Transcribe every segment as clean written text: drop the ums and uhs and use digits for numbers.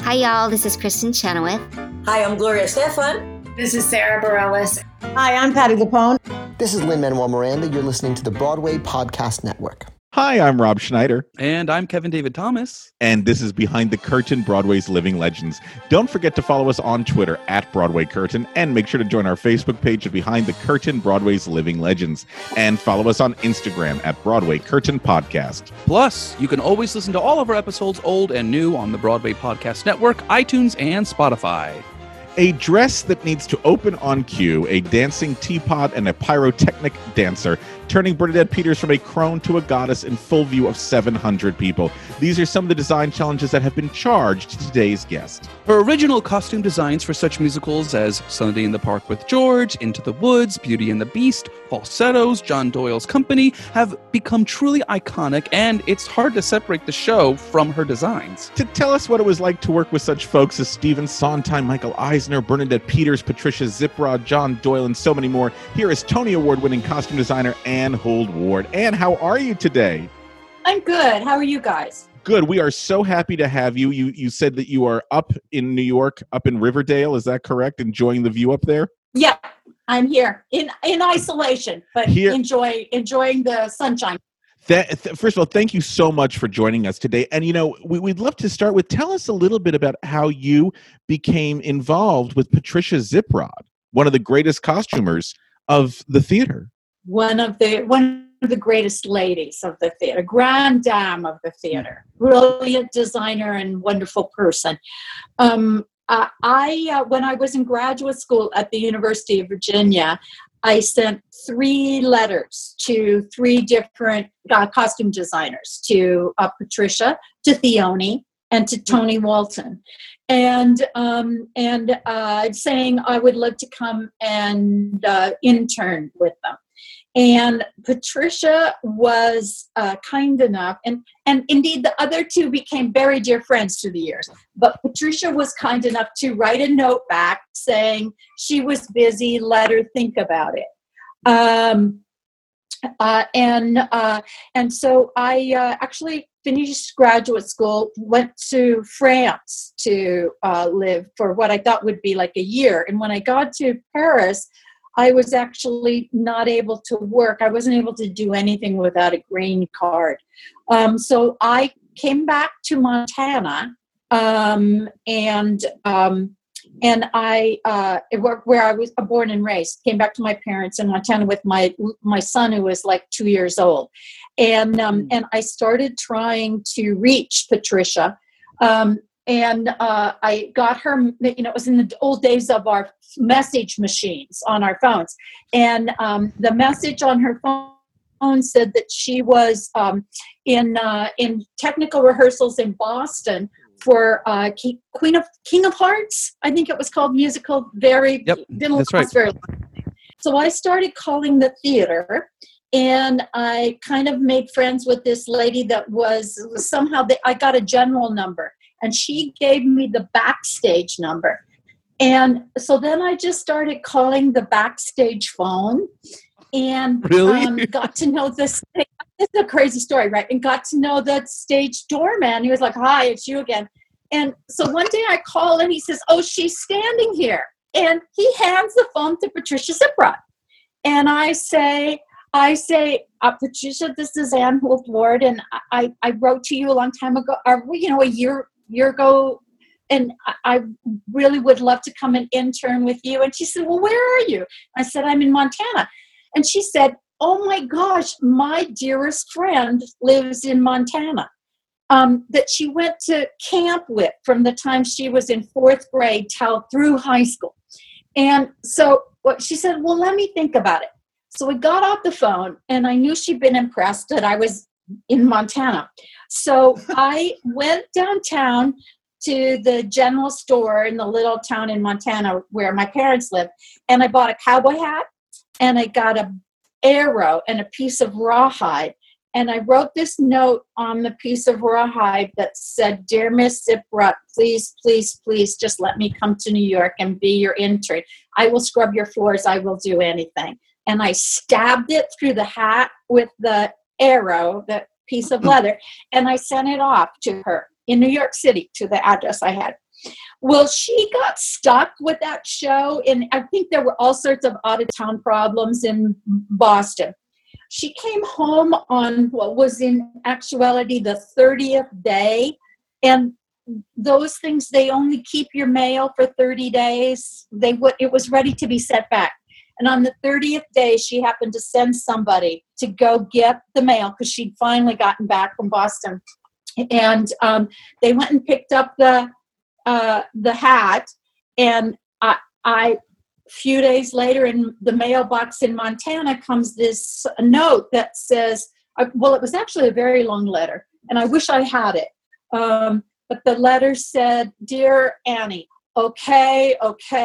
Hi, y'all. This is Kristen Chenoweth. Hi, I'm Gloria Stefan. This is Sarah Bareilles. Hi, I'm Patti LuPone. This is Lin-Manuel Miranda. You're listening to the Broadway Podcast Network. Hi, I'm Rob Schneider. And I'm Kevin David Thomas. And this is Behind the Curtain, Broadway's Living Legends. Don't forget to follow us on Twitter at Broadway Curtain, and make sure to join our Facebook page of Behind the Curtain, Broadway's Living Legends. And follow us on Instagram at Broadway Curtain Podcast. Plus, you can always listen to all of our episodes, old and new, on the Broadway Podcast Network, iTunes, and Spotify. A dress that needs to open on cue, a dancing teapot, and a pyrotechnic dancer, turning Bernadette Peters from a crone to a goddess in full view of 700 people. These are some of the design challenges that have been charged to today's guest. Her original costume designs for such musicals as Sunday in the Park with George, Into the Woods, Beauty and the Beast, Falsettos, John Doyle's Company have become truly iconic, and it's hard to separate the show from her designs. To tell us what it was like to work with such folks as Stephen Sondheim, Michael Eisner, Bernadette Peters, Patricia Ziprod, John Doyle, and so many more, here is Tony Award-winning costume designer Anne Hould Ward. Anne, how are you today? I'm good. How are you guys? Good. We are so happy to have you. You said that you are up in New York, up in Riverdale. Is that correct? Enjoying the view up there? Yeah, I'm here in isolation, but enjoying the sunshine. First of all, thank you so much for joining us today. And, we'd love to start with, tell us a little bit about how you became involved with Patricia Ziprod, one of the greatest costumers of the theater. One of the greatest ladies of the theater, grand dame of the theater, brilliant designer and wonderful person. When I was in graduate school at the University of Virginia, I sent 3 letters to 3 different costume designers, to Patricia, to Theone, and to Tony Walton, and saying I would love to come and intern with them. And Patricia was kind enough, and indeed the other 2 became very dear friends through the years. But Patricia was kind enough to write a note back saying she was busy, let her think about it. And so I actually finished graduate school, went to France to live for what I thought would be like a year. And when I got to Paris, I was actually not able to work. I wasn't able to do anything without a green card. So I came back to Montana, and I where I was born and raised. Came back to my parents in Montana with my son, who was like 2 years old, and I started trying to reach Patricia. And I got her, it was in the old days of our message machines on our phones. And the message on her phone said that she was in technical rehearsals in Boston for King of Hearts, I think it was called, musical. Didn't last very long. So I started calling the theater. And I kind of made friends with this lady that was somehow, I got a general number. And she gave me the backstage number. And so then I just started calling the backstage phone and got to know this. It's a crazy story, right? And got to know the stage doorman. He was like, "Hi, it's you again." And so one day I call and he says, "Oh, she's standing here." And he hands the phone to Patricia Ziprod. And I say, Patricia, this is Anne Hould Ward, and I wrote to you a long time ago, a year ago, and I really would love to come and intern with you. And she said, "Well, where are you?" I said, "I'm in Montana." And she said, "Oh my gosh, my dearest friend lives in Montana, that she went to camp with from the time she was in 4th grade through high school." And so she said, "Well, let me think about it." So we got off the phone, and I knew she'd been impressed that I was in Montana. So I went downtown to the general store in the little town in Montana where my parents lived, and I bought a cowboy hat, and I got an arrow and a piece of rawhide, and I wrote this note on the piece of rawhide that said, "Dear Miss Ziprod, please, please, please just let me come to New York and be your intern. I will scrub your floors. I will do anything." And I stabbed it through the hat with the arrow, the piece of leather, and I sent it off to her. in New York City to the address I had. Well, she got stuck with that show, and I think there were all sorts of out-of-town problems in Boston. She came home on what was in actuality the 30th day, and those things, they only keep your mail for 30 days. It was ready to be sent back. And on the 30th day, she happened to send somebody to go get the mail because she'd finally gotten back from Boston. And they went and picked up the hat, and a few days later in the mailbox in Montana comes this note that says, well, it was actually a very long letter, and I wish I had it. But the letter said, "Dear Annie, okay,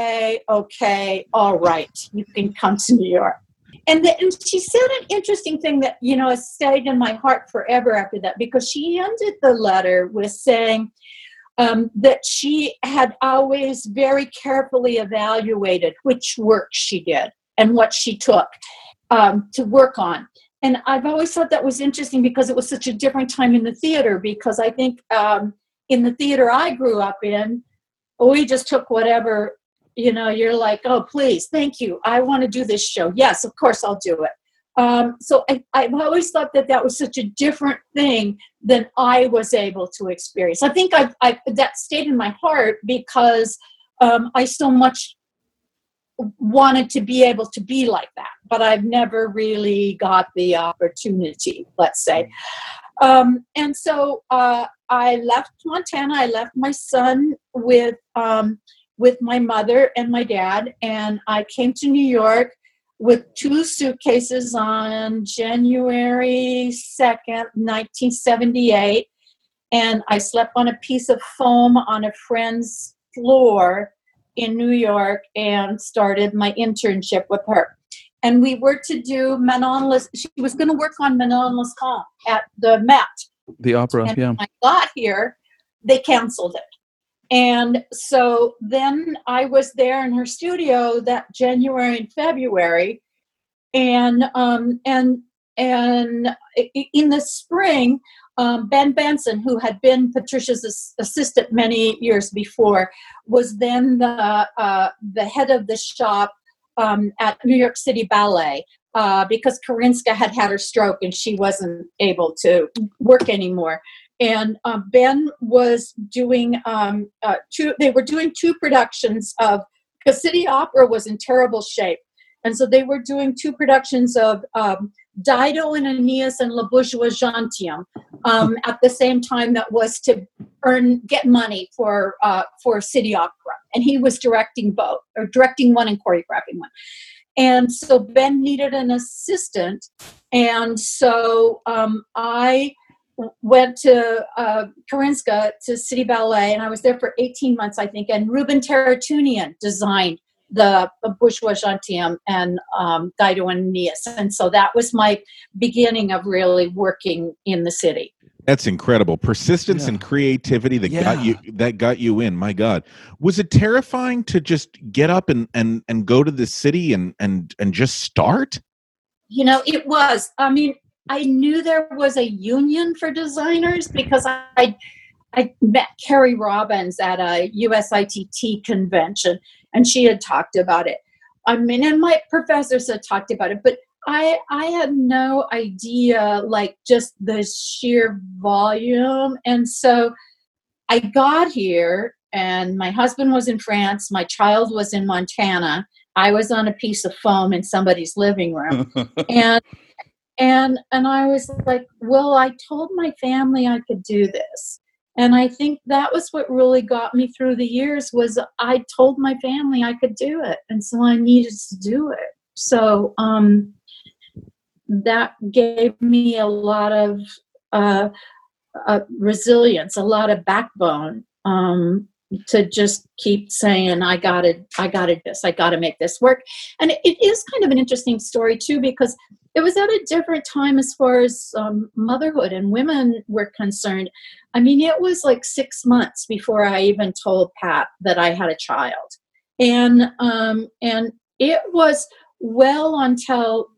all right, you can come to New York." And she said an interesting thing that, has stayed in my heart forever after that, because she ended the letter with saying that she had always very carefully evaluated which work she did and what she took to work on. And I've always thought that was interesting because it was such a different time in the theater, because I think in the theater I grew up in, we just took whatever, you're like, oh, please, thank you. I want to do this show. Yes, of course I'll do it. So I've always thought that was such a different thing than I was able to experience. I think that stayed in my heart because I so much wanted to be able to be like that, but I've never really got the opportunity, let's say. And so I left Montana. I left my son with my mother and my dad, and I came to New York with 2 suitcases on January 2nd, 1978, and I slept on a piece of foam on a friend's floor in New York and started my internship with her. And we were to do Manon Lescaut. She was going to work on Manon Lescaut at the Met. The opera, and yeah. when I got here, they canceled it. And so then I was there in her studio that January and February. And in the spring, Ben Benson, who had been Patricia's assistant many years before, was then the head of the shop at New York City Ballet, because Karinska had her stroke and she wasn't able to work anymore. And Ben was doing they were doing 2 productions of, because City Opera was in terrible shape. And so they were doing 2 productions of Dido and Aeneas and Le Bourgeois Gentilhomme at the same time, that was to get money for City Opera. And he was directing both, or directing one and choreographing one. And so Ben needed an assistant. And so I went to Karinska, to City Ballet, and I was there for 18 months, I think. And Ruben Terratunian designed the Bourgeois Gentilhomme and Dido and Aeneas. And so that was my beginning of really working in the city. That's incredible. Persistence and creativity that got you in. My God. Was it terrifying to just get up and go to the city and just start? It was. I mean, I knew there was a union for designers because I met Carrie Robbins at a USITT convention, and she had talked about it. I mean, and my professors had talked about it, but I had no idea, like, just the sheer volume. And so I got here, and my husband was in France, my child was in Montana, I was on a piece of foam in somebody's living room. And I was like, well, I told my family I could do this. And I think that was what really got me through the years, was I told my family I could do it. And so I needed to do it. So that gave me a lot of resilience, a lot of backbone, to just keep saying, I got to make this work. And it is kind of an interesting story too, because it was at a different time as far as motherhood and women were concerned. I mean, it was like 6 months before I even told Pat that I had a child. And it was well until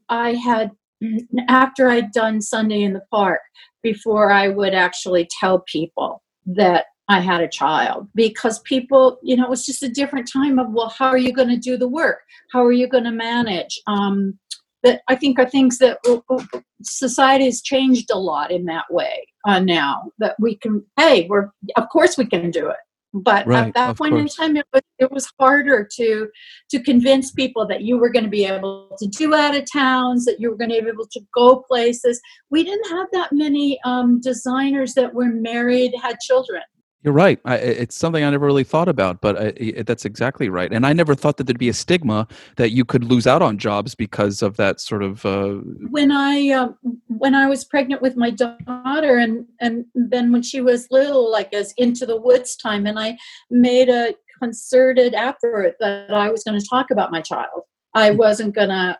after I'd done Sunday in the Park, before I would actually tell people that I had a child, because people, it was just a different time of, well, how are you going to do the work? How are you going to manage? That I think are things that society has changed a lot in that way now, that we can, of course we can do it. But Right, at that of point course. in time, it was harder to convince people that you were going to be able to do out of towns, that you were going to be able to go places. We didn't have that many designers that were married, had children. You're right. It's something I never really thought about, but that's exactly right. And I never thought that there'd be a stigma that you could lose out on jobs because of that sort of. When I was pregnant with my daughter, and then when she was little, like as Into the Woods time, and I made a concerted effort that I was going to talk about my child. I wasn't gonna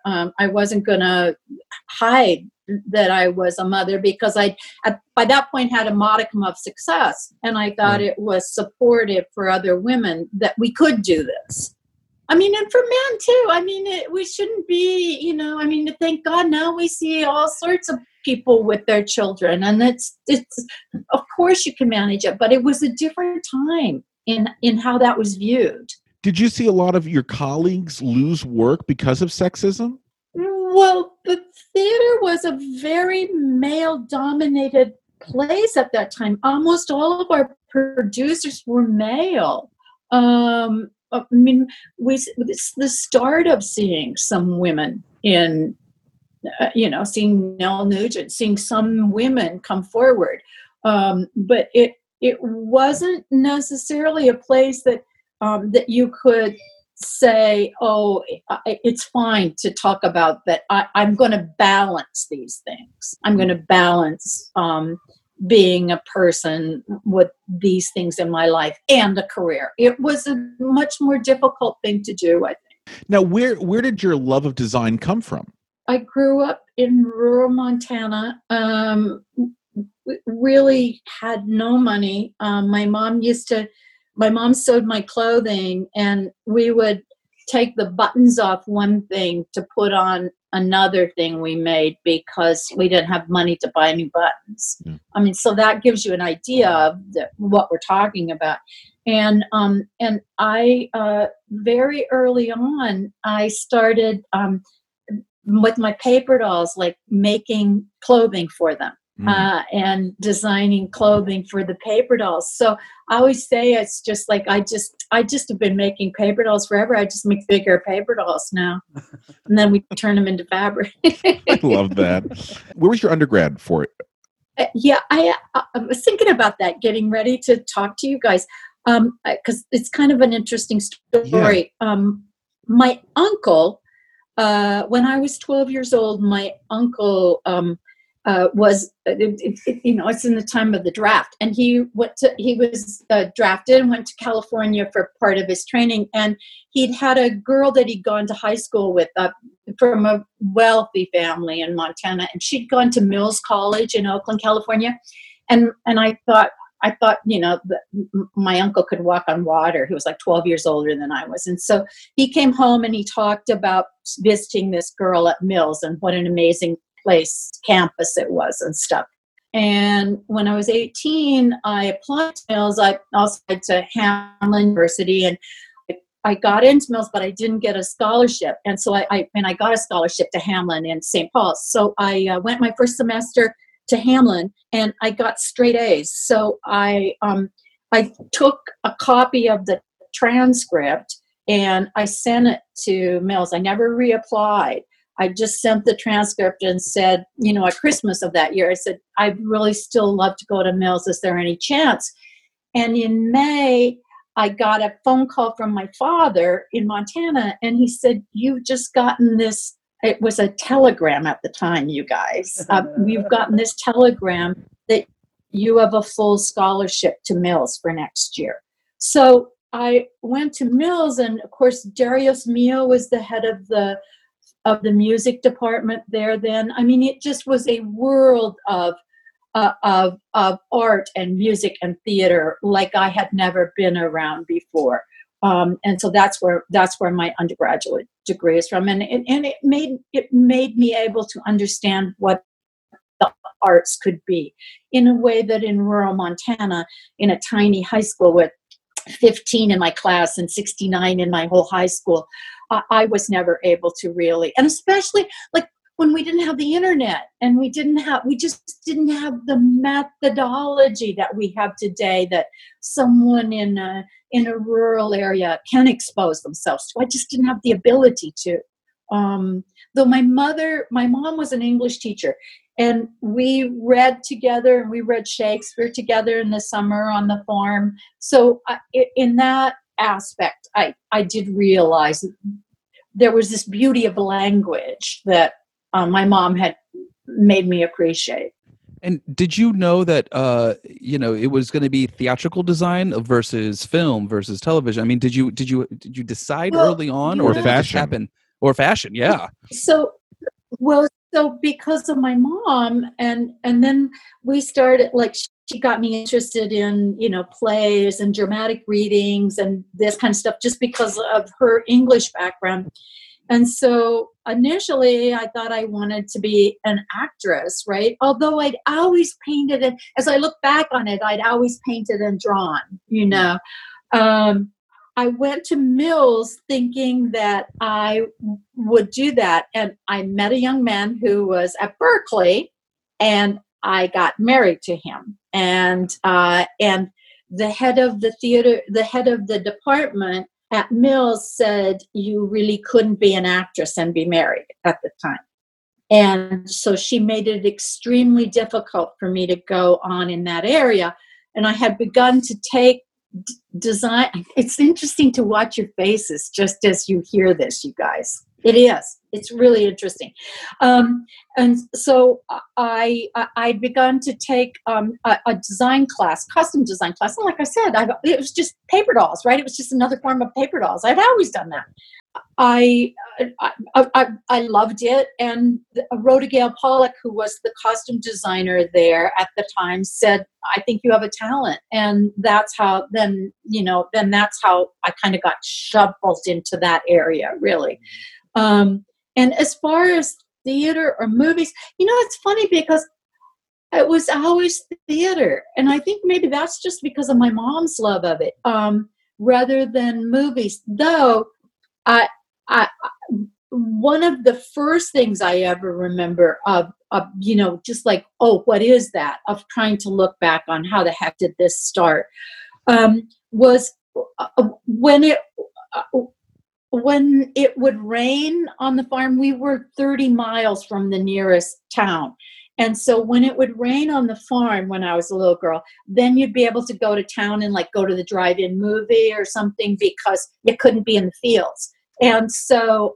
hide that I was a mother, because I by that point had a modicum of success, and I thought it was supportive for other women that we could do this. I mean, and for men too. I mean, we shouldn't be, thank God now we see all sorts of people with their children, and it's of course you can manage it, but it was a different time in how that was viewed. Did you see a lot of your colleagues lose work because of sexism? Well, the theater was a very male-dominated place at that time. Almost all of our producers were male. It's the start of seeing some women in, seeing Nell Nugent, seeing some women come forward. But it wasn't necessarily a place that you could say, oh, it's fine to talk about that. I'm going to balance these things. I'm going to balance being a person with these things in my life and a career. It was a much more difficult thing to do, I think. Now, where did your love of design come from? I grew up in rural Montana. Really had no money. My mom sewed my clothing, and we would take the buttons off one thing to put on another thing we made, because we didn't have money to buy new buttons. Yeah. I mean, so that gives you an idea of what we're talking about. And I very early on, I started with my paper dolls, like making clothing for them. And designing clothing for the paper dolls. So I always say it's just like I just have been making paper dolls forever. I just make bigger paper dolls now, and then we turn them into fabric. I love that. Where was your undergrad for it? I was thinking about that, getting ready to talk to you guys, because it's kind of an interesting story. Yeah. My uncle, when I was 12 years old, my uncle it's in the time of the draft, and he was drafted and went to California for part of his training, and he'd had a girl that he'd gone to high school with from a wealthy family in Montana, and she'd gone to Mills College in Oakland, California, and I thought my uncle could walk on water. He was like 12 years older than I was, and so he came home and he talked about visiting this girl at Mills and what an amazing campus it was and stuff. And when I was 18, I applied to Mills. I also went to Hamline University, and I got into Mills, but I didn't get a scholarship. And so I got a scholarship to Hamline in St. Paul's. So I went my first semester to Hamline, and I got straight A's. So I took a copy of the transcript and I sent it to Mills. I never reapplied. I just sent the transcript and said, at Christmas of that year, I said, I'd really still love to go to Mills. Is there any chance? And in May, I got a phone call from my father in Montana, and he said, you've just gotten this. It was a telegram at the time, you guys. You've gotten this telegram that you have a full scholarship to Mills for next year. So I went to Mills, and of course, Darius Mio was the head of the music department there then. I mean, it just was a world of art and music and theater like I had never been around before. And so that's where my undergraduate degree is from. And it made me able to understand what the arts could be, in a way that in rural Montana, in a tiny high school with 15 in my class and 69 in my whole high school, I was never able to really, and especially like when we didn't have the internet and we just didn't have the methodology that we have today that someone in a rural area can expose themselves to. I just didn't have the ability to. Though my mom was an English teacher, and we read together, and we read Shakespeare together in the summer on the farm. So in that aspect, I did realize there was this beauty of language that my mom had made me appreciate. And did you know that it was going to be theatrical design versus film versus television? I mean, did you decide early on, or did it just happen? Or fashion, yeah. So because of my mom, and then we started, like, she got me interested in, plays and dramatic readings and this kind of stuff just because of her English background. And so initially I thought I wanted to be an actress, right? Although I'd always painted it, as I look back on it, I'd always painted and drawn, I went to Mills thinking that I would do that. And I met a young man who was at Berkeley, and I got married to him. And the head of the theater, the head of the department at Mills said, you really couldn't be an actress and be married at the time. And so she made it extremely difficult for me to go on in that area. And I had begun to take design. It's interesting to watch your faces just as you hear this, you guys. It is. It's really interesting. And so I'd begun to take a design class, custom design class. And like I said, it was just paper dolls, right? It was just another form of paper dolls. I'd always done that. I loved it. And Rhoda Gale Pollock, who was the costume designer there at the time, said, I think you have a talent. And that's how, then that's how I kind of got shoveled into that area, really. And as far as theater or movies, it's funny because it was always theater. And I think maybe that's just because of my mom's love of it, rather than movies. Though one of the first things I ever remember of just like, oh, what is that? Of trying to look back on how the heck did this start, was when it would rain on the farm. We were 30 miles from the nearest town. And so when it would rain on the farm when I was a little girl, then you'd be able to go to town and like go to the drive-in movie or something because you couldn't be in the fields. And so,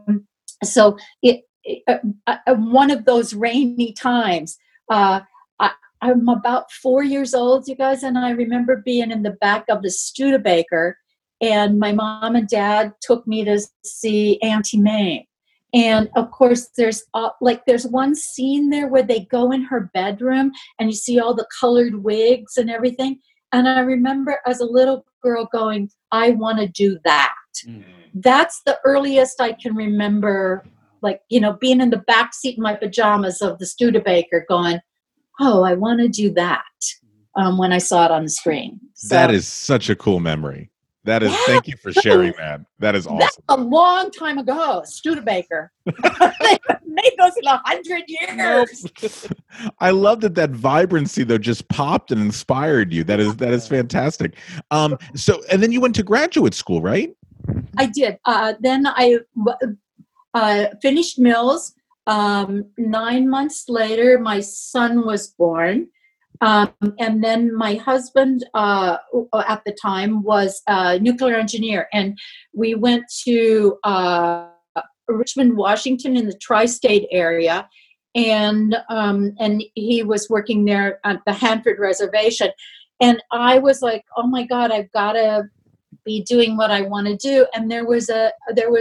one of those rainy times, I'm about 4 years old, you guys, and I remember being in the back of the Studebaker, and my mom and dad took me to see Auntie Mae. And of course, there's one scene there where they go in her bedroom and you see all the colored wigs and everything. And I remember as a little girl going, I want to do that. Mm-hmm. That's the earliest I can remember, being in the back seat in my pajamas of the Studebaker going, oh, I want to do that, when I saw it on the screen. So, that is such a cool memory. That is, thank you for sharing that. That is awesome. That's a long time ago, Studebaker. They made those in 100 years. Nope. I love that vibrancy though just popped and inspired you. That is fantastic. So, and then you went to graduate school, right? I did. Then I finished Mills. 9 months later, my son was born. And then my husband at the time was a nuclear engineer, and we went to Richmond, Washington, in the tri-state area, and he was working there at the Hanford Reservation, and I was like, oh my God, I've got to be doing what I want to do. And there was a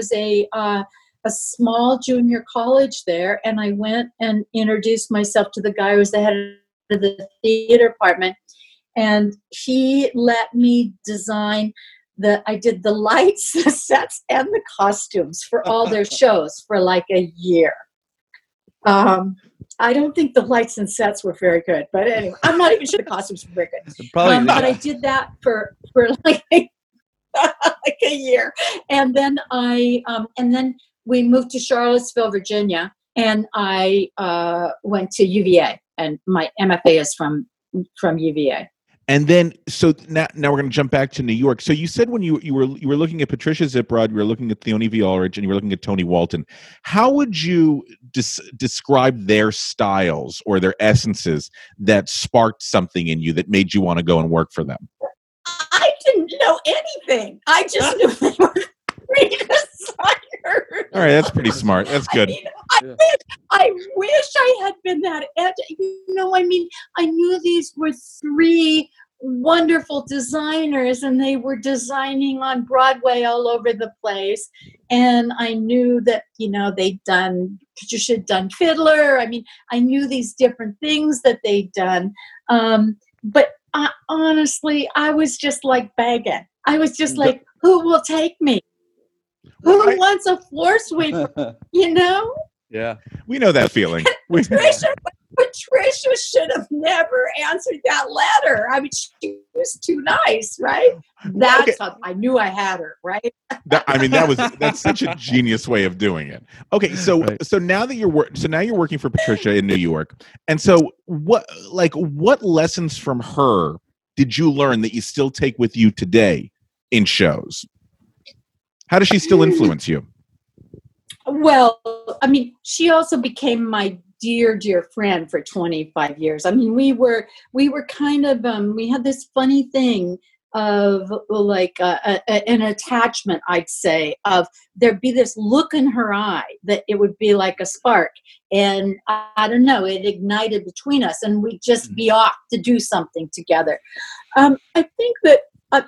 small junior college there, and I went and introduced myself to the guy who was the head of the theater department, and he let me design I did the lights, the sets, and the costumes for all their shows for like a year. I don't think the lights and sets were very good, but anyway, I'm not even sure the costumes were very good. Probably, But I did that for like like a year, and then and then we moved to Charlottesville, Virginia, and I went to UVA, and my MFA is from UVA. And then, so now we're going to jump back to New York. So you said when you were looking at Patricia Ziprod, you were looking at Theoni V. Ulrich, and you were looking at Tony Walton. How would you describe their styles or their essences that sparked something in you that made you want to go and work for them? I didn't know anything. I just knew they were great designers. All right, that's pretty smart. That's good. I wish I had been that. I knew these were three wonderful designers, and they were designing on Broadway all over the place. And I knew that, Patricia had done Fiddler. I mean, I knew these different things that they'd done. But honestly, I was just like begging. I was just like, who will take me? Who wants a floor sweeper? Yeah. We know that feeling. Patricia should have never answered that letter. I mean, she was too nice, right? That's how I knew I had her, right? That's such a genius way of doing it. Okay, so now that you're working for Patricia in New York, and so what lessons from her did you learn that you still take with you today in shows? How does she still influence you? Well, I mean, she also became my dear friend for 25 years. I mean, we were kind of, we had this funny thing of like an attachment, I'd say, of there'd be this look in her eye that it would be like a spark. And I don't know, it ignited between us, and we'd just be off to do something together. I think that,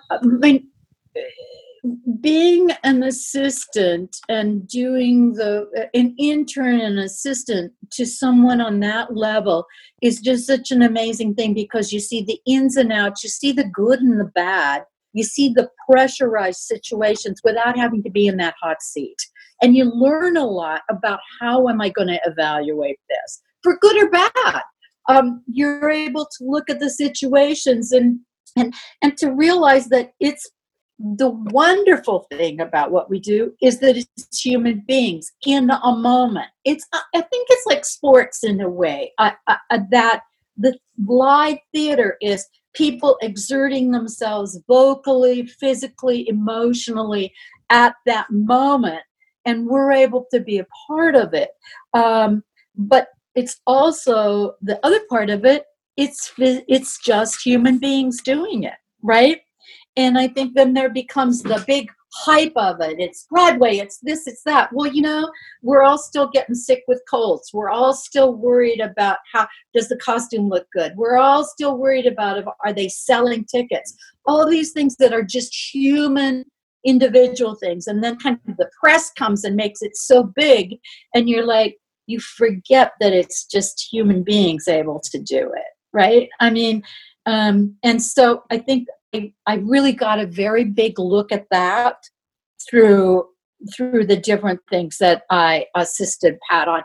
being an assistant and doing an intern and assistant to someone on that level is just such an amazing thing, because you see the ins and outs, you see the good and the bad, you see the pressurized situations without having to be in that hot seat. And you learn a lot about how am I going to evaluate this, for good or bad. You're able to look at the situations and to realize that it's the wonderful thing about what we do is that it's human beings in a moment. I think it's like sports in a way, that the live theater is people exerting themselves vocally, physically, emotionally at that moment, and we're able to be a part of it. But it's also the other part of it. It's just human beings doing it, right? And I think then there becomes the big hype of it. It's Broadway, it's this, it's that. Well, we're all still getting sick with colds. We're all still worried about how does the costume look good. We're all still worried about are they selling tickets. All these things that are just human, individual things. And then kind of the press comes and makes it so big. And you're like, you forget that it's just human beings able to do it, right? I mean, and so I think I really got a very big look at that through the different things that I assisted Pat on.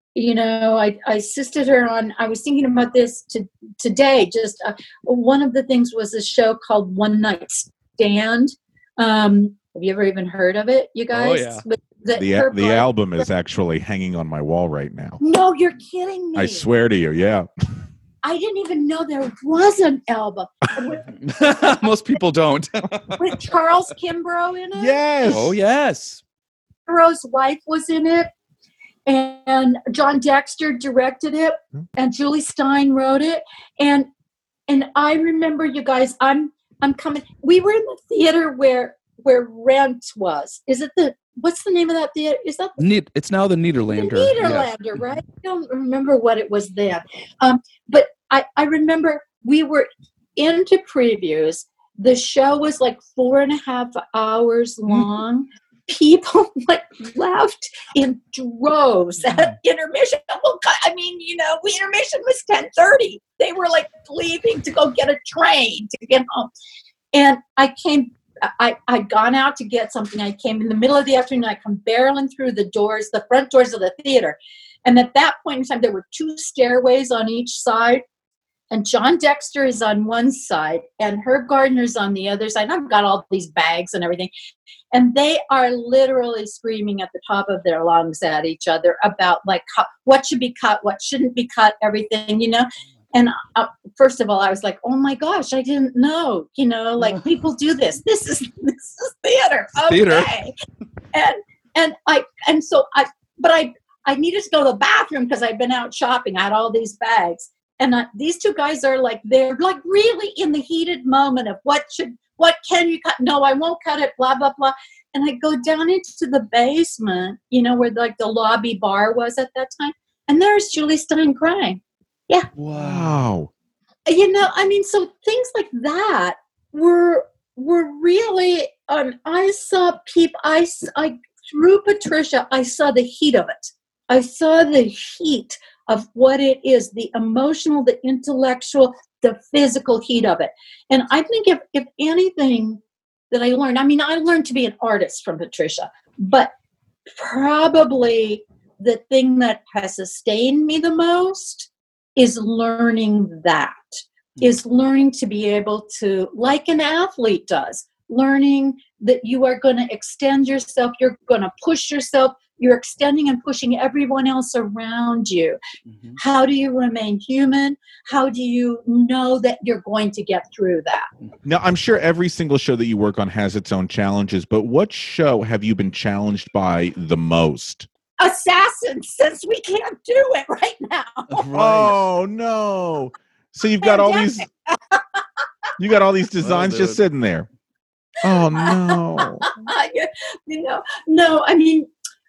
I assisted her on, I was thinking about this today, just one of the things was a show called One Night Stand. Have you ever even heard of it, you guys? Oh, yeah. The album is actually hanging on my wall right now. No, you're kidding me. I swear to you, yeah. I didn't even know there was an album. Most people don't. With Charles Kimbrough in it? Yes. Oh, yes. Kimbrough's wife was in it, and John Dexter directed it, and Julie Stein wrote it. And I remember, you guys, I'm coming. We were in the theater where Rent was. Is it what's the name of that theater? Is that it's now the Nederlander. The Nederlander, right? I don't remember what it was then. But I remember we were into previews. The show was like 4.5 hours long. People left in droves at intermission. Well, I mean, intermission was 10:30. They were like leaving to go get a train to get home. And I'd gone out to get something. I came in the middle of the afternoon. I come barreling through the front doors of the theater. And at that point in time, there were 2 stairways on each side. And John Dexter is on one side and Herb Gardner's on the other side. And I've got all these bags and everything. And they are literally screaming at the top of their lungs at each other about like what should be cut, what shouldn't be cut, everything, you know. And first of all, I was like, oh my gosh, I didn't know, you know, like people do this. This is theater. Okay. But I needed to go to the bathroom because I'd been out shopping. I had all these bags. And these 2 guys are like, they're like really in the heated moment of what can you cut? No, I won't cut it, blah, blah, blah. And I go down into the basement, you know, where like the lobby bar was at that time. And there's Julie Stein crying. Yeah. Wow. You know, I mean, so things like that were really, I saw people, I through Patricia, I saw the heat of it. I saw the heat of what it is, the emotional, the intellectual, the physical heat of it. And I think if anything that I learned, I mean, I learned to be an artist from Patricia, but probably the thing that has sustained me the most is learning that, is learning to be able to, like an athlete does, learning that you are going to extend yourself, you're going to push yourself, you're extending and pushing everyone else around you. Mm-hmm. How do you remain human? How do you know that you're going to get through that? Now, I'm sure every single show that you work on has its own challenges, but what show have you been challenged by the most? Assassins, since we can't do it right now. Right. Oh, no. So you've got all these designs just sitting there. Oh, no. No, I mean,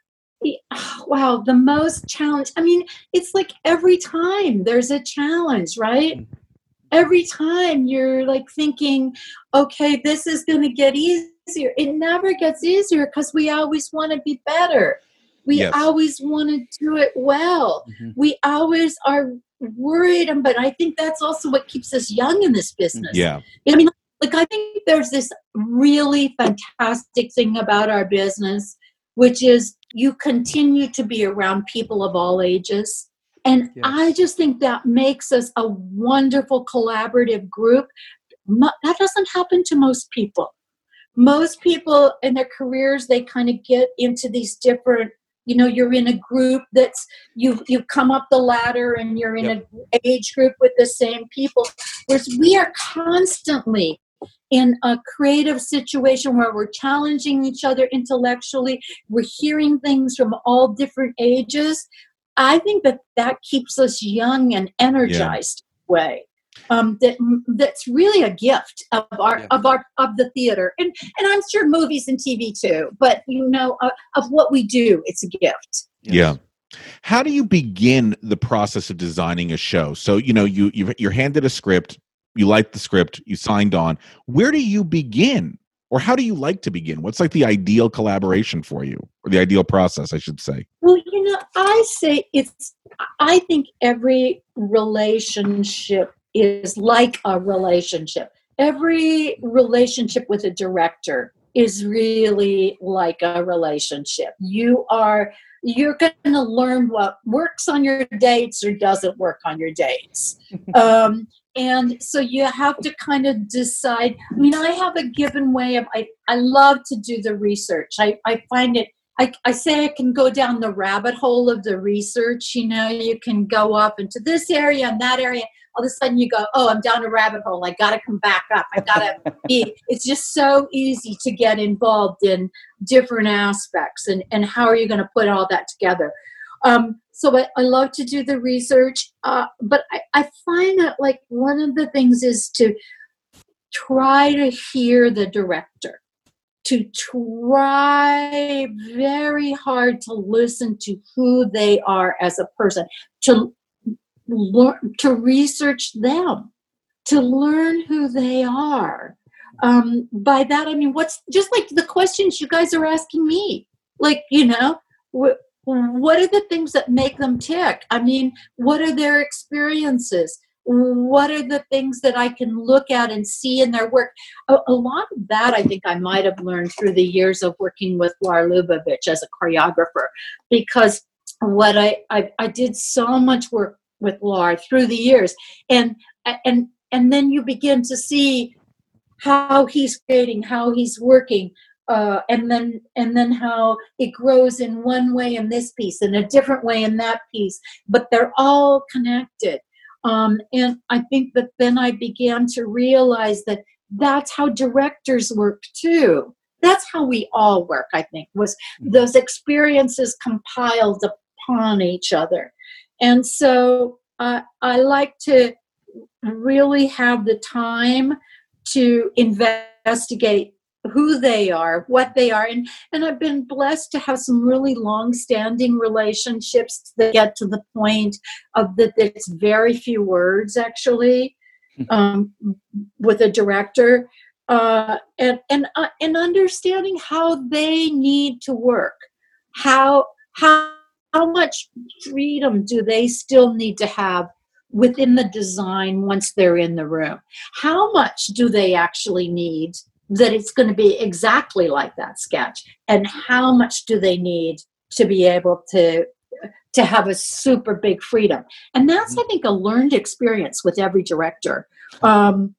wow, the most challenge. I mean, it's like every time there's a challenge, right? Every time you're like thinking, okay, this is going to get easier. It never gets easier because we always want to be better. We always want to do it well. Mm-hmm. We always are worried. But I think that's also what keeps us young in this business. Yeah. I mean, like, I think there's this really fantastic thing about our business, which is you continue to be around people of all ages. And I just think that makes us a wonderful collaborative group. That doesn't happen to most people. Most people in their careers, they kind of get into these different, you know, you're in a group that's, you've come up the ladder and you're in an age group with the same people. Whereas we are constantly in a creative situation where we're challenging each other intellectually. We're hearing things from all different ages. I think that keeps us young and energized way. That's really a gift of the theater, and I'm sure movies and TV too. But you know, of what we do, it's a gift. Yeah. How do you begin the process of designing a show? So you know, you're handed a script. You liked the script, you signed on. Where do you begin? Or how do you like to begin? What's like the ideal collaboration for you? Or the ideal process, I should say. Well, you know, I think every relationship is like a relationship. Every relationship with a director is really like a relationship. You're going to learn what works on your dates or doesn't work on your dates. And so you have to kind of decide. I mean, I have a given way of, I love to do the research. I find it, I say I can go down the rabbit hole of the research. You know, you can go up into this area and that area. All of a sudden you go, oh, I'm down a rabbit hole. I got to come back up. I got to be, it's just so easy to get involved in different aspects and how are you going to put all that together? So I love to do the research, but I find that like one of the things is to try to hear the director, to try very hard to listen to who they are as a person, to learn, to research them, to learn who they are. By that, I mean, what's just like the questions you guys are asking me, like, you know, what are the things that make them tick? I mean, what are their experiences? What are the things that I can look at and see in their work? A lot of that I think I might have learned through the years of working with Lar Lubavitch as a choreographer, because what I did so much work with Laura through the years, and then you begin to see how he's creating, how he's working, and then how it grows in one way in this piece, and a different way in that piece, but they're all connected. And I think that then I began to realize that that's how directors work too. That's how we all work, I think, was those experiences compiled upon each other. And so I like to really have the time to investigate who they are, what they are. And I've been blessed to have some really long-standing relationships that get to the point of that it's very few words, actually, with a director. And understanding how they need to work, how much freedom do they still need to have within the design once they're in the room? How much do they actually need that it's going to be exactly like that sketch? And how much do they need to be able to have a super big freedom? And that's, I think, a learned experience with every director. And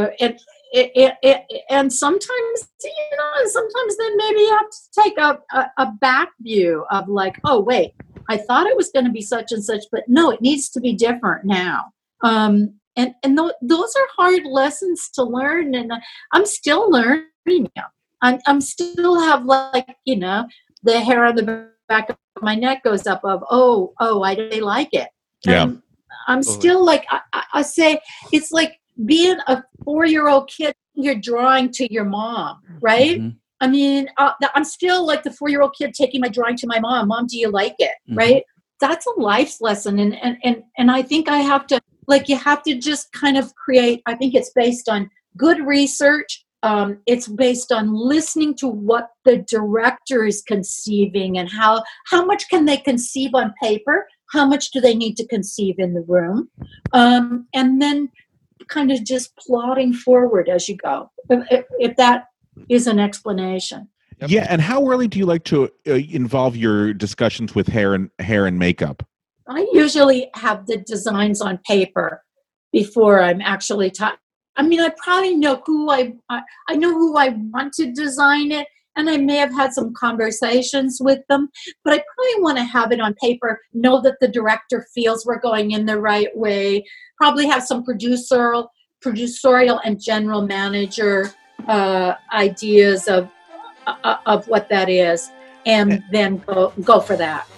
sometimes, sometimes then maybe you have to take a back view of like, oh, wait, I thought it was going to be such and such, but no, it needs to be different now. And those are hard lessons to learn, and I'm still learning them. I'm still have the hair on the back of my neck goes up of, oh, I really like it. Yeah. And I'm still like, I say, it's like being a 4-year-old kid, you're drawing to your mom, right? Mm-hmm. I mean, I'm still like the 4-year-old kid taking my drawing to my mom. Mom, do you like it? Mm-hmm. Right? That's a life's lesson. And I think I have to, you have to just kind of create, I think it's based on good research. It's based on listening to what the director is conceiving and how much can they conceive on paper? How much do they need to conceive in the room? And then kind of just plodding forward as you go, if that is an explanation. Yeah, and how early do you like to involve your discussions with hair and makeup? I usually have the designs on paper before I'm actually I mean, I probably know who I know who I want to design it, and I may have had some conversations with them, but I probably want to have it on paper, know that the director feels we're going in the right way, probably have some producerial and general manager ideas of what that is, and then go for that.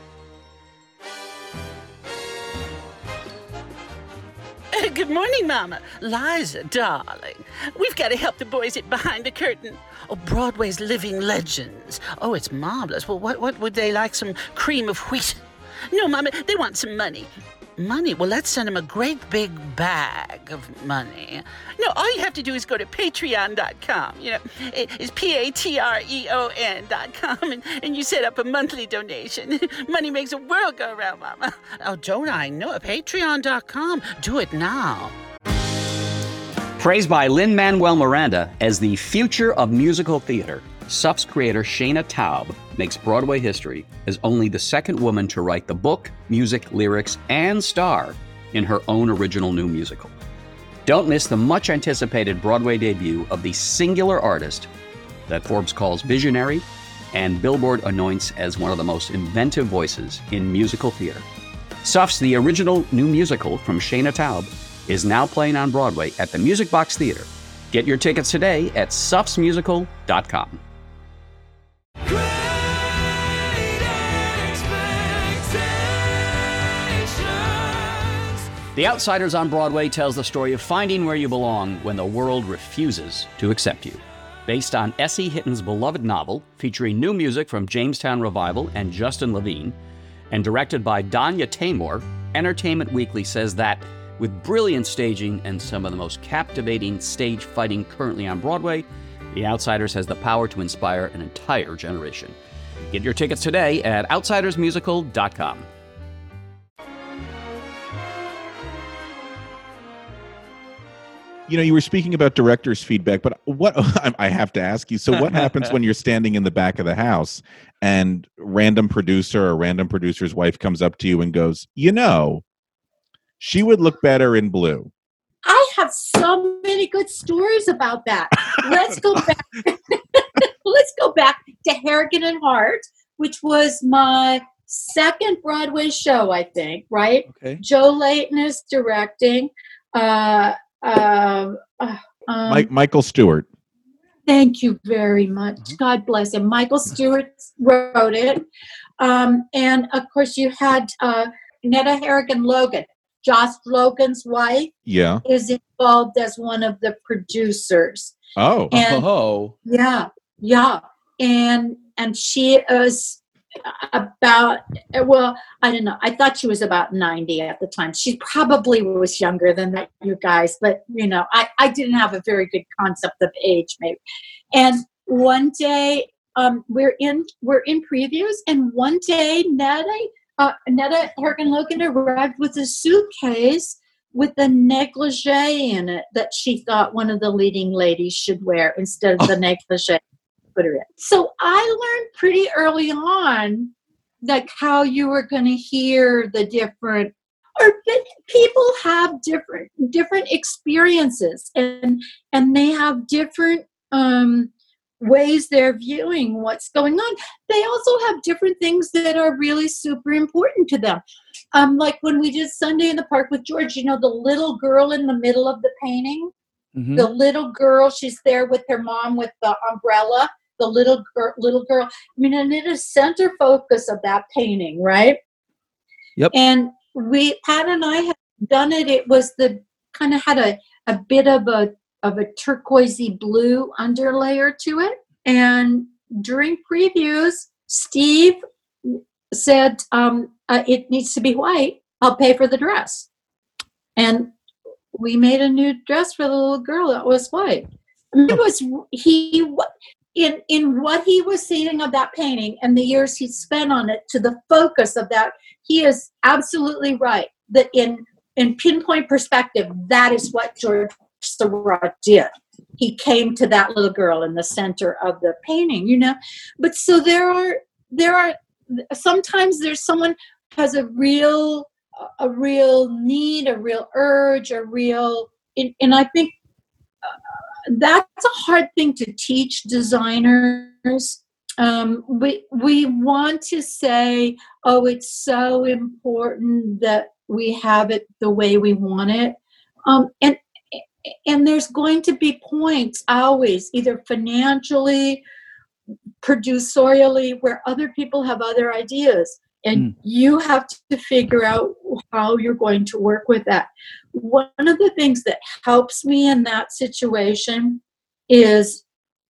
Good morning, Mama. Liza, darling. We've got to help the boys at Behind the Curtain. Oh, Broadway's living legends. Oh, it's marvelous. Well, what would they like? Some cream of wheat? No, Mama, they want some money. Money? Well, let's send them a great big bag of money. No, all you have to do is go to patreon.com. It's patreon.com, and you set up a monthly donation. Money makes the world go around, Mama. Oh, don't I know? Patreon.com. Do it now. Praised by Lin-Manuel Miranda as the future of musical theater, SUF's creator Shana Taub makes Broadway history as only the second woman to write the book, music, lyrics, and star in her own original new musical. Don't miss the much-anticipated Broadway debut of the singular artist that Forbes calls visionary and Billboard anoints as one of the most inventive voices in musical theater. SUF's The Original New Musical from Shana Taub is now playing on Broadway at the Music Box Theater. Get your tickets today at sufsmusical.com. The Outsiders on Broadway tells the story of finding where you belong when the world refuses to accept you. Based on S.E. Hitton's beloved novel, featuring new music from Jamestown Revival and Justin Levine, and directed by Danya Taymor, Entertainment Weekly says that, with brilliant staging and some of the most captivating stage fighting currently on Broadway, The Outsiders has the power to inspire an entire generation. Get your tickets today at outsidersmusical.com. You were speaking about director's feedback, but what I have to ask you, so what happens when you're standing in the back of the house and random producer or random producer's wife comes up to you and goes, she would look better in blue? I have so many good stories about that. Let's go back. Let's go back to Harrigan and Hart, which was my second Broadway show, I think, right? Okay. Joe Layton is directing. Michael Stewart. Thank you very much. God bless him. Michael Stewart wrote it. And of course you had Netta Harrigan Logan. Josh Logan's wife is involved as one of the producers. Oh. Yeah. And she is about, well, I don't know. I thought she was about 90 at the time. She probably was younger than that, you guys. But, I didn't have a very good concept of age, maybe. And one day, we're in previews, and one day Netta Harrigan Logan arrived with a suitcase with a negligee in it that she thought one of the leading ladies should wear instead of the negligee. Put her in. So I learned pretty early on, like, how you were going to hear the different, or people have different experiences, and they have different ways they're viewing what's going on. They also have different things that are really super important to them. Like when we did Sunday in the Park with George, the little girl in the middle of the painting, the little girl, she's there with her mom with the umbrella, the little girl. I mean, and it is center focus of that painting, right? Yep. And Pat and I have done it. It was kind of had a bit of a turquoisey blue underlayer to it. And during previews, Steve said, it needs to be white. I'll pay for the dress. And we made a new dress for the little girl that was white. I mean, it was in what he was seeing of that painting and the years he spent on it, to the focus of that, he is absolutely right that in pinpoint perspective, that is what George Seurat did. He came to that little girl in the center of the painting, But so there are sometimes there's someone has a real need, a real urge, and I think that's a hard thing to teach designers. We want to say, oh, it's so important that we have it the way we want it, and there's going to be points always, either financially, producerially, where other people have other ideas, and you have to figure out how you're going to work with that. One of the things that helps me in that situation is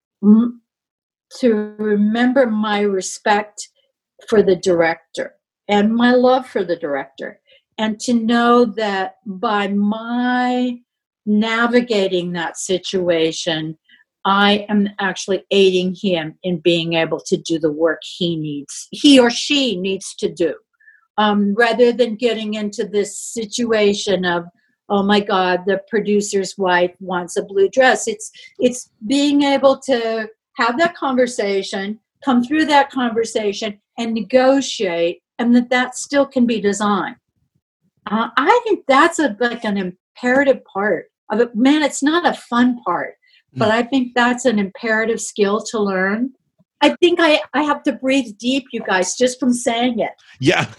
to remember my respect for the director and my love for the director, and to know that by my navigating that situation, I am actually aiding him in being able to do the work he or she needs to do, rather than getting into this situation of, oh my God, the producer's wife wants a blue dress. It's being able to have that conversation, come through that conversation, and negotiate, and that still can be designed. I think that's an imperative part of it. Man, it's not a fun part, but I think that's an imperative skill to learn. I think I have to breathe deep, you guys, just from saying it. Yeah.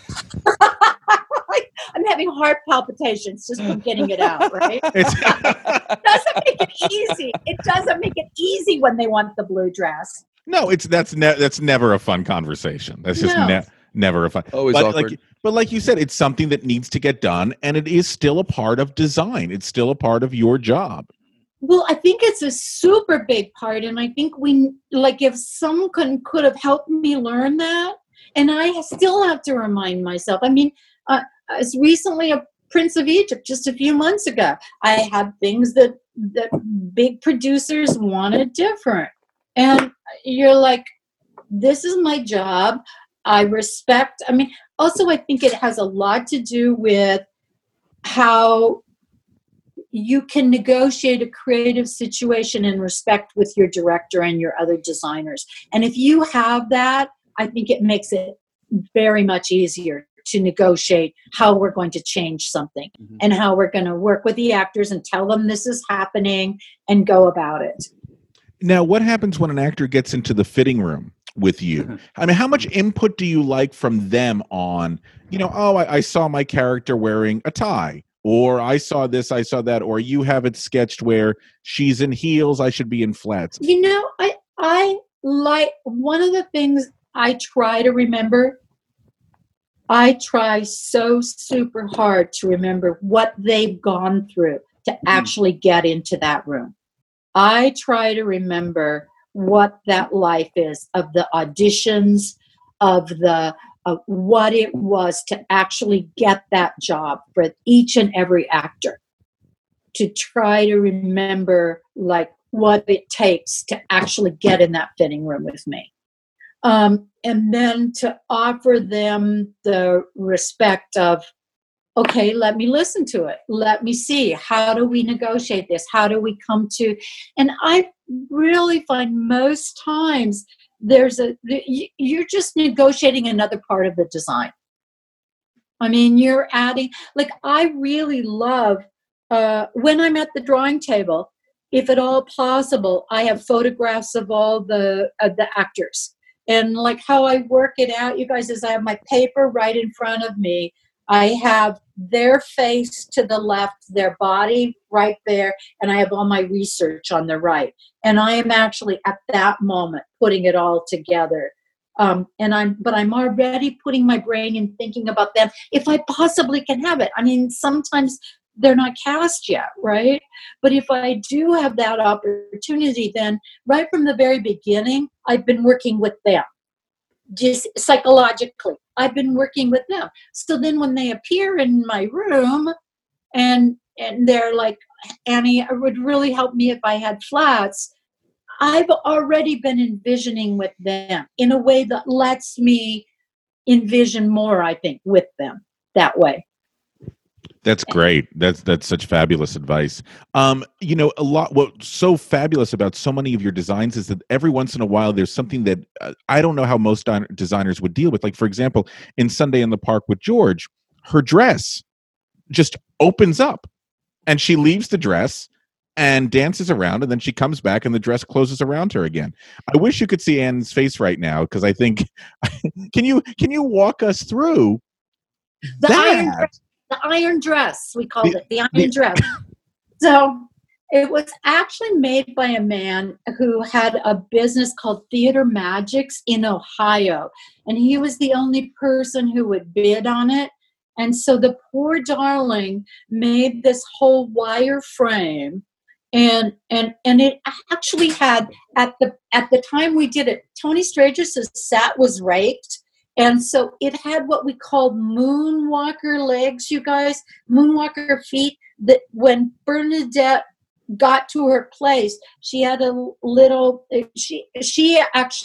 I'm having heart palpitations just from getting it out, right? It doesn't make it easy. It doesn't make it easy when they want the blue dress. No, that's never a fun conversation. That's just never a fun. Always awkward. But like you said, it's something that needs to get done, and it is still a part of design. It's still a part of your job. Well, I think it's a super big part, and I think if someone could have helped me learn that, and I still have to remind myself. I mean, as recently as Prince of Egypt, just a few months ago, I had things that big producers wanted different, and you're like, this is my job. I respect. I mean, also, I think it has a lot to do with how you can negotiate a creative situation in respect with your director and your other designers. And if you have that, I think it makes it very much easier to negotiate how we're going to change something and how we're going to work with the actors and tell them this is happening and go about it. Now, what happens when an actor gets into the fitting room with you? I mean, how much input do you like from them on, I saw my character wearing a tie, or I saw this, I saw that, or you have it sketched where she's in heels, I should be in flats. I like, one of the things I try to remember, I try so super hard to remember what they've gone through to actually get into that room. I try to remember what that life is, of the auditions, of what it was to actually get that job for each and every actor, to try to remember like what it takes to actually get in that fitting room with me. And then to offer them the respect of, okay, let me listen to it. Let me see. How do we negotiate this? How do we come to? And I really find most times you're just negotiating another part of the design. I mean, you're adding, like, I really love when I'm at the drawing table, if at all possible, I have photographs of all the actors. And like how I work it out, you guys, is I have my paper right in front of me. I have their face to the left, their body right there, and I have all my research on the right. And I am actually at that moment putting it all together. But I'm already putting my brain in thinking about them if I possibly can have it. I mean, sometimes they're not cast yet, right? But if I do have that opportunity, then right from the very beginning, I've been working with them. Just psychologically, I've been working with them. So then when they appear in my room and they're like, Annie, it would really help me if I had flats, I've already been envisioning with them in a way that lets me envision more, I think, with them that way. That's great. That's such fabulous advice. What's so fabulous about so many of your designs is that every once in a while there's something that I don't know how most designers would deal with. Like, for example, in Sunday in the Park with George, her dress just opens up and she leaves the dress and dances around, and then she comes back and the dress closes around her again. I wish you could see Anne's face right now, because I think can you walk us through the iron dress, we called it, the iron dress. So it was actually made by a man who had a business called Theater Magics in Ohio. And he was the only person who would bid on it. And so the poor darling made this whole wire frame. And it actually had, at the time we did it, Tony Stragus' set was raked. And so it had what we called moonwalker legs, you guys, moonwalker feet, that when Bernadette got to her place, she had a little, she's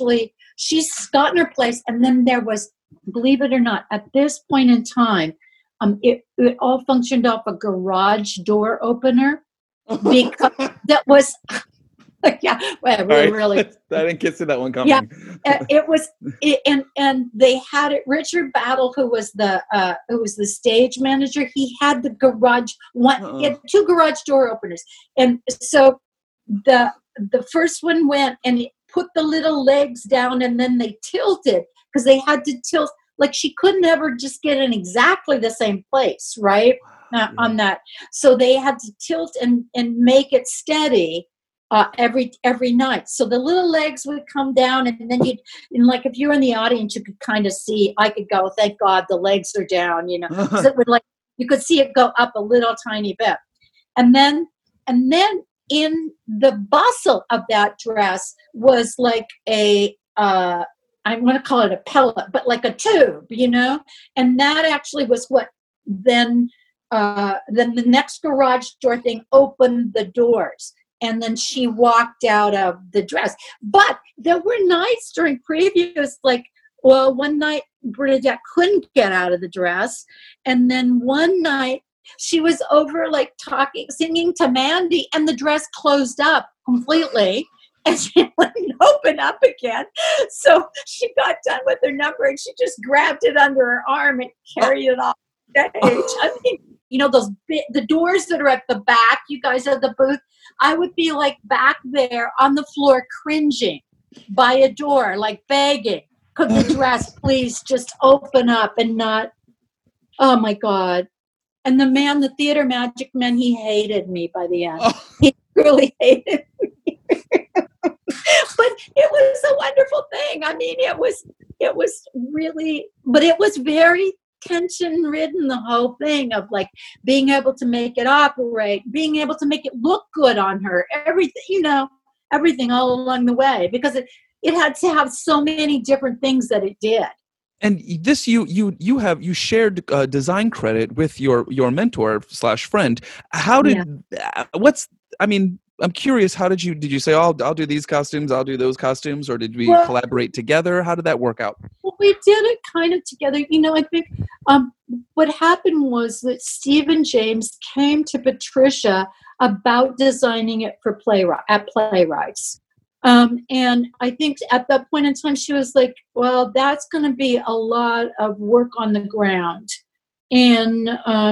gotten her place. And then there was, believe it or not, at this point in time, it all functioned off a garage door opener, because that was... Yeah, well, really. I didn't see that one coming. Yeah, it was, and they had it. Richard Battle, who was the stage manager, he had the garage one. He had two garage door openers, and so the first one went and it put the little legs down, and then they tilted because they had to tilt. Like, she couldn't ever just get in exactly the same place, right? On that, so they had to tilt and make it steady. Every night. So the little legs would come down, and then like if you were in the audience, you could kind of see, I could go, thank God the legs are down, because it would, like, you could see it go up a little tiny bit. And then in the bustle of that dress was like I'm going to call it a pellet, but like a tube, and that actually was what then the next garage door thing opened the doors. And then she walked out of the dress. But there were nights during previews, like, well, one night Bernadette couldn't get out of the dress. And then one night she was over like talking, singing to Mandy, and the dress closed up completely. And she wouldn't open up again. So she got done with her number and she just grabbed it under her arm and carried it off stage. I mean, you know, the doors that are at the back, you guys at the booth, I would be like back there on the floor cringing by a door, like begging, could the dress please just open up and not, oh my God. And the theater magic man, he hated me by the end. He really hated me. But it was a wonderful thing. I mean, it was really, but it was very tension ridden, the whole thing of like being able to make it operate, being able to make it look good on her, everything, you know, everything all along the way, because it had to have so many different things that it did. And this, you shared design credit with your mentor / friend. How did I'm curious. How did you say, oh, I'll do these costumes, I'll do those costumes, or did we collaborate together? How did that work out? Well, we did it kind of together. You know, I think what happened was that Steve and James came to Patricia about designing it for Playwrights. And I think at that point in time, she was like, well, that's going to be a lot of work on the ground. And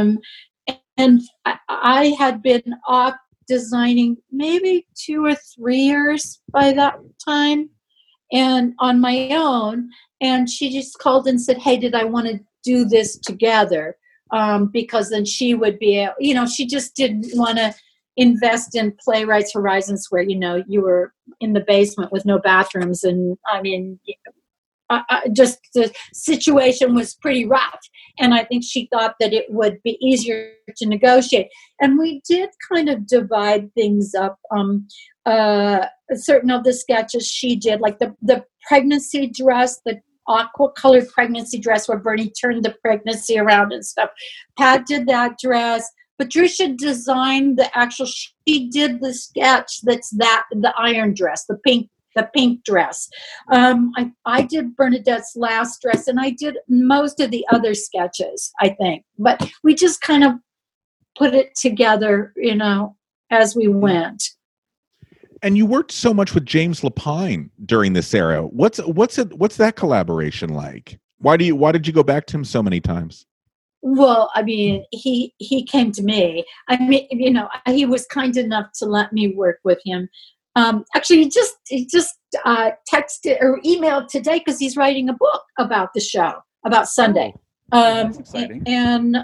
I had been off designing maybe 2 or 3 years by that time and on my own. And she just called and said, hey, did I want to do this together? Because then she would be, you know, she just didn't want to invest in Playwrights Horizons where, you know, you were in the basement with no bathrooms. And I mean, just the situation was pretty rough. And I think she thought that it would be easier to negotiate. And we did kind of divide things up. Certain of the sketches she did, like the pregnancy dress, the aqua colored pregnancy dress where Bernie turned the pregnancy around and stuff. Pat did that dress. Patricia designed she did the sketch the iron dress, the pink dress. I did Bernadette's last dress, and I did most of the other sketches, I think. But we just kind of put it together, you know, as we went. And you worked so much with James Lapine during this era. What's that collaboration like? Why did you go back to him so many times? Well, I mean, he came to me. I mean, you know, he was kind enough to let me work with him. Actually, he just texted or emailed today because he's writing a book about the show, about Sunday. That's exciting. And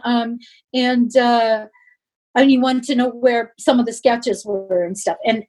he wanted to know where some of the sketches were and stuff. And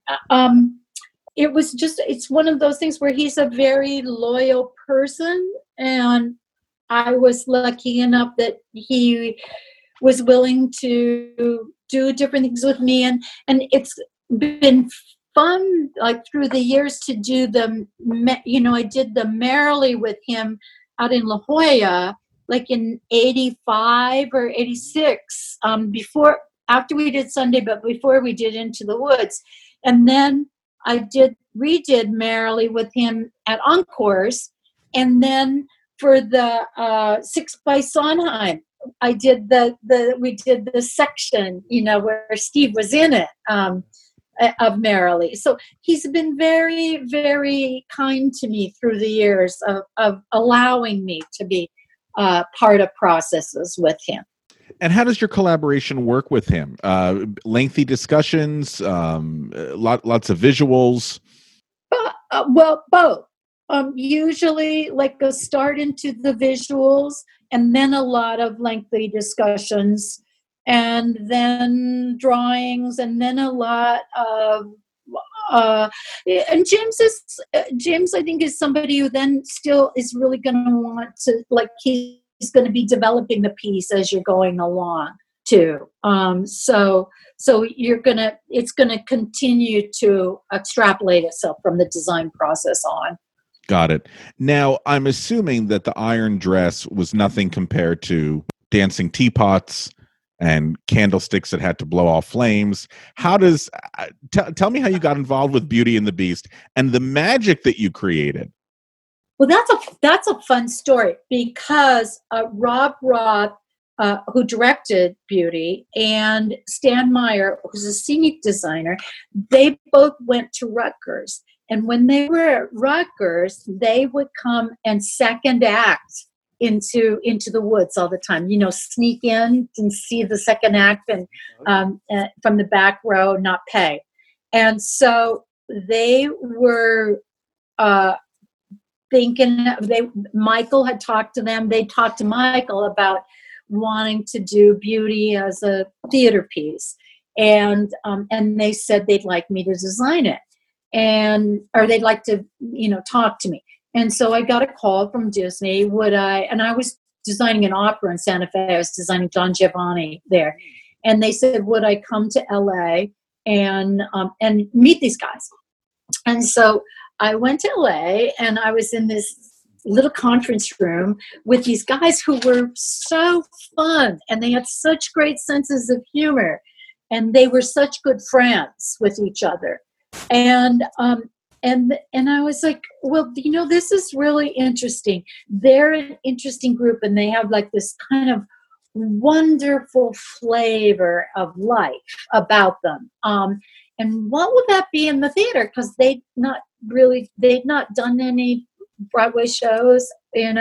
it's one of those things where he's a very loyal person, and I was lucky enough that he was willing to do different things with me, and it's been fun, like through the years, to do I did the Merrily with him out in La Jolla, like in 85 or 86, after we did Sunday, but before we did Into the Woods. And then I redid Merrily with him at Encores, and then for the 6 by Sondheim, I did we did the section, you know, where Steve was in it, of Merrily. So he's been very, very kind to me through the years of allowing me to be part of processes with him. And how does your collaboration work with him? Lengthy discussions, lots of visuals? Well, both. Usually like a start into the visuals and then a lot of lengthy discussions and then drawings and then a lot of and James I think is somebody who then still is really going to want to, like, he's going to be developing the piece as you're going along too. So it's going to continue to extrapolate itself from the design process on. Got it. Now, I'm assuming that the iron dress was nothing compared to dancing teapots and candlesticks that had to blow off flames. How does tell me how you got involved with Beauty and the Beast and the magic that you created? Well, that's a fun story because Rob Roth who directed Beauty, and Stan Meyer, who's a scenic designer, they both went to Rutgers. And when they were at Rutgers, they would come and second act into the woods all the time. Sneak in and see the second act, and from the back row, not pay. And so they were thinking. Michael had talked to them. They talked to Michael about wanting to do Beauty as a theater piece, and they said they'd like me to design it, or they'd like to talk to me. And so I got a call from Disney. And I was designing an opera in Santa Fe. I was designing Don Giovanni there, and they said, would I come to LA and meet these guys? And so I went to LA, and I was in this little conference room with these guys who were so fun, and they had such great senses of humor, and they were such good friends with each other. And I was like, well, this is really interesting. They're an interesting group, and they have like this kind of wonderful flavor of life about them. And what would that be in the theater? Because they'd not done any Broadway shows, and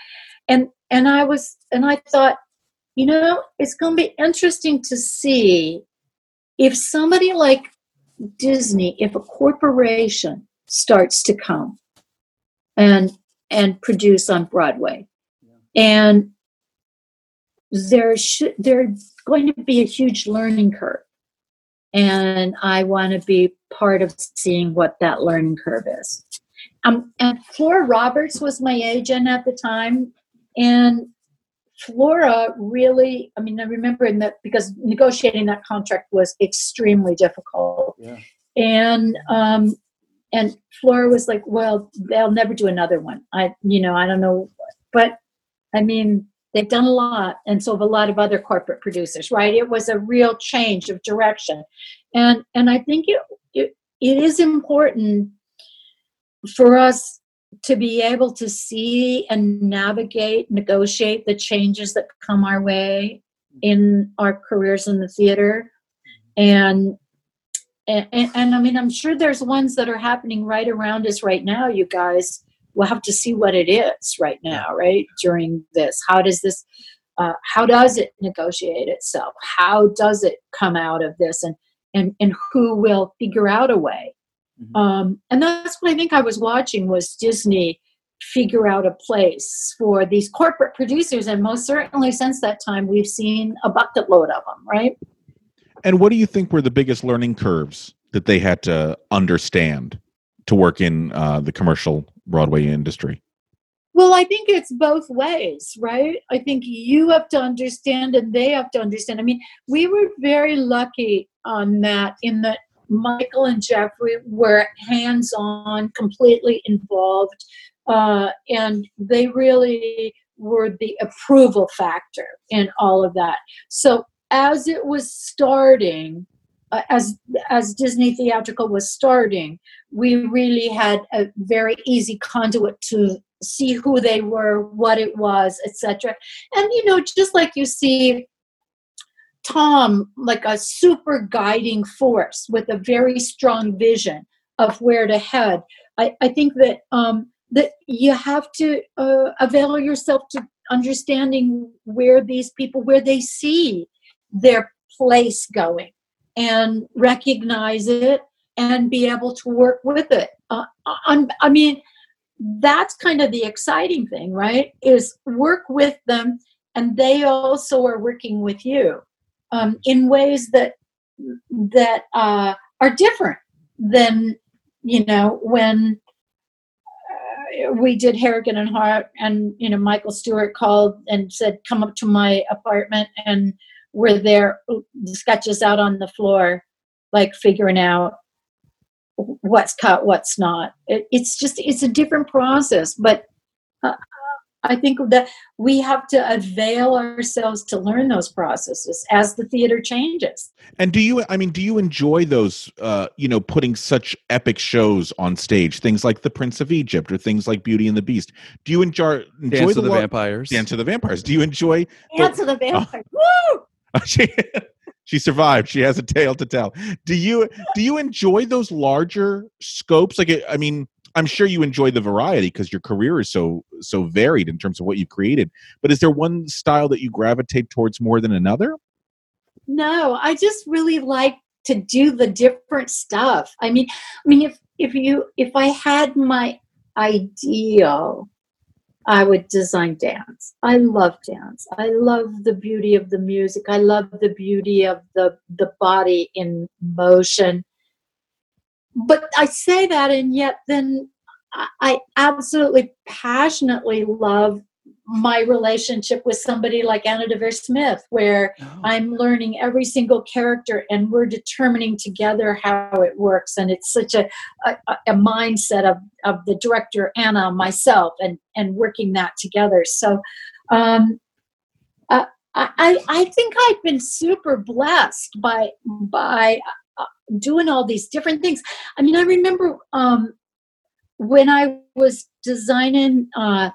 I thought, it's going to be interesting to see if somebody like Disney, if a corporation starts to come and produce on Broadway, and there's going to be a huge learning curve, and I want to be part of seeing what that learning curve is. And Flora Roberts was my agent at the time, and Flora really, I remember because negotiating that contract was extremely difficult. Yeah. And Flora was like, well, they'll never do another one. I don't know, but they've done a lot, and so have a lot of other corporate producers, right? It was a real change of direction, and I think it is important for us to be able to see and negotiate the changes that come our way in our careers in the theater. And I'm sure there's ones that are happening right around us right now. You guys will have to see what it is right now, right? During this, how does it negotiate itself? How does it come out of this? And who will figure out a way? And that's what I think I was watching, was Disney figure out a place for these corporate producers. And most certainly since that time, we've seen a bucket load of them, right? And what do you think were the biggest learning curves that they had to understand to work in the commercial Broadway industry? Well, I think it's both ways, right? I think you have to understand and they have to understand. We were very lucky on that, in that Michael and Jeffrey were hands-on, completely involved, and they really were the approval factor in all of that. So as it was starting, as Disney Theatrical was starting, we really had a very easy conduit to see who they were, what it was, etc. And just like you see Tom, like a super guiding force with a very strong vision of where to head. I think that that you have to avail yourself to understanding where these people, where they see their place going, and recognize it and be able to work with it. That's kind of the exciting thing, right? Is work with them, and they also are working with you in ways that are different than when we did Harrigan and Hart, and Michael Stewart called and said, "Come up to my apartment," and we're there, the sketches out on the floor, like figuring out what's cut, what's not. It's a different process, but I think that we have to avail ourselves to learn those processes as the theater changes. And do you enjoy those, putting such epic shows on stage, things like The Prince of Egypt or things like Beauty and the Beast? Do you enjoy Dance of the Vampires? Dance of the Vampires. Do you enjoy Dance of the Vampires? Woo! She survived. She has a tale to tell. Do you enjoy those larger scopes? I'm sure you enjoy the variety because your career is so varied in terms of what you've created. But is there one style that you gravitate towards more than another? No, I just really like to do the different stuff. I mean, if I had my ideal, I would design dance. I love dance. I love the beauty of the music. I love the beauty of the body in motion. But I say that, and yet then I absolutely passionately love my relationship with somebody like Anna Deavere Smith, where I'm learning every single character and we're determining together how it works. And it's such a mindset of the director, Anna, myself, and working that together. So I think I've been super blessed by doing all these different things. I mean, I remember when I was designing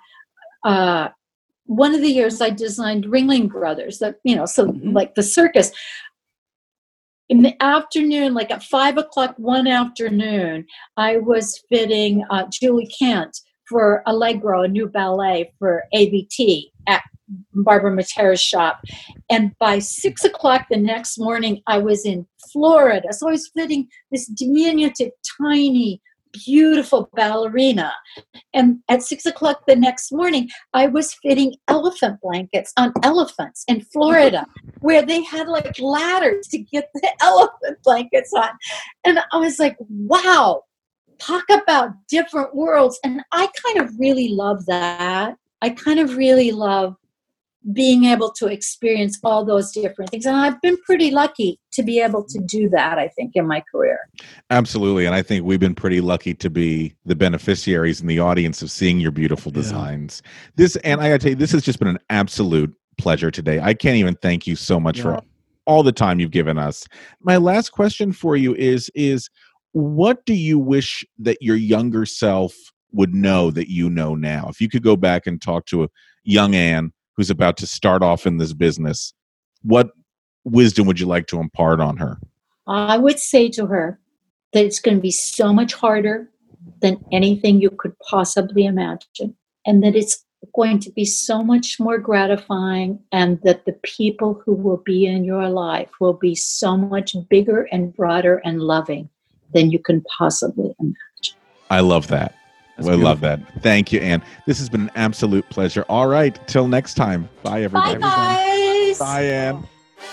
one of the years I designed Ringling Brothers, like the circus. In the afternoon, like at 5:00 one afternoon, I was fitting Julie Kent for Allegro, a new ballet for ABT at Barbara Matera's shop. And by 6:00 the next morning, I was in Florida. So I was fitting this diminutive, tiny, beautiful ballerina. And at 6:00 the next morning, I was fitting elephant blankets on elephants in Florida, where they had like ladders to get the elephant blankets on. And I was like, wow, talk about different worlds. And I kind of really love that. I kind of really love being able to experience all those different things. And I've been pretty lucky to be able to do that, I think, in my career. Absolutely. And I think we've been pretty lucky to be the beneficiaries in the audience of seeing your beautiful designs. And I gotta tell you, this has just been an absolute pleasure today. I can't even thank you so much for all the time you've given us. My last question for you is what do you wish that your younger self would know that you know now? If you could go back and talk to a young Anne who's about to start off in this business, what wisdom would you like to impart on her? I would say to her that it's going to be so much harder than anything you could possibly imagine, and that it's going to be so much more gratifying, and that the people who will be in your life will be so much bigger and broader and loving than you can possibly imagine. I love that. I love that. Thank you, Anne. This has been an absolute pleasure. All right. Till next time. Bye, everybody. Bye, guys. Bye, Anne.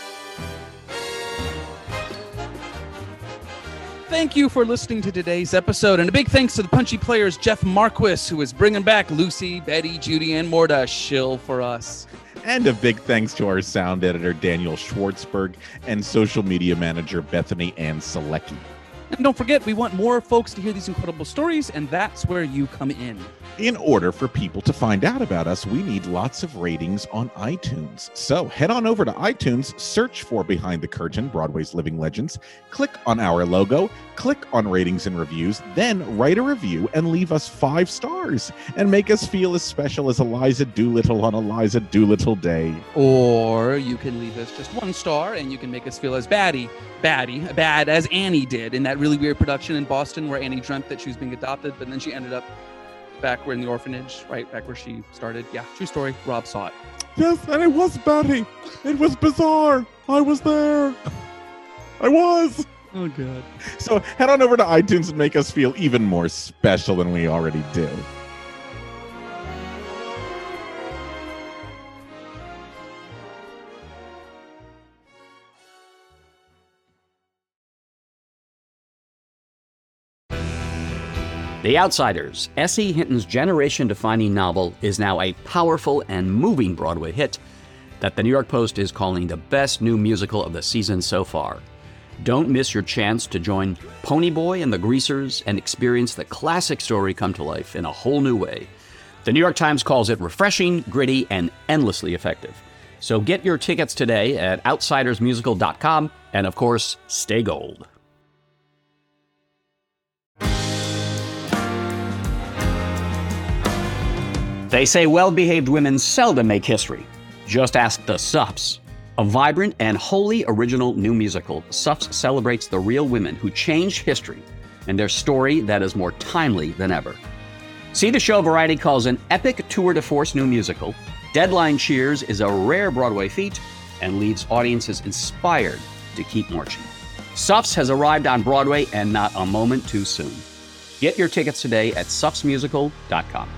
Thank you for listening to today's episode. And a big thanks to the Punchy Players, Jeff Marquis, who is bringing back Lucy, Betty, Judy, and more to shill for us. And a big thanks to our sound editor, Daniel Schwartzberg, and social media manager, Bethany Ann Selecki. And don't forget, we want more folks to hear these incredible stories, and that's where you come in. In order for people to find out about us, we need lots of ratings on iTunes. So head on over to iTunes, search for Behind the Curtain, Broadway's Living Legends, click on our logo, click on ratings and reviews, then write a review and leave us 5 stars and make us feel as special as Eliza Doolittle on Eliza Doolittle Day. Or you can leave us just 1 star and you can make us feel as bad as Annie did in that really weird production in Boston where Annie dreamt that she was being adopted, but then she ended up back where in the orphanage, right back where she started. Yeah, true story. Rob saw it. Yes, and it was Betty. It was bizarre. I was there. I was. Oh, God. So head on over to iTunes and make us feel even more special than we already do. The Outsiders, S.E. Hinton's generation-defining novel, is now a powerful and moving Broadway hit that the New York Post is calling the best new musical of the season so far. Don't miss your chance to join Ponyboy and the Greasers and experience the classic story come to life in a whole new way. The New York Times calls it refreshing, gritty, and endlessly effective. So get your tickets today at outsidersmusical.com, and of course, stay gold. They say well-behaved women seldom make history. Just ask the Suffs. A vibrant and wholly original new musical, Suffs celebrates the real women who changed history and their story that is more timely than ever. See the show Variety calls an epic tour de force new musical. Deadline cheers is a rare Broadway feat and leaves audiences inspired to keep marching. Suffs has arrived on Broadway and not a moment too soon. Get your tickets today at suffsmusical.com.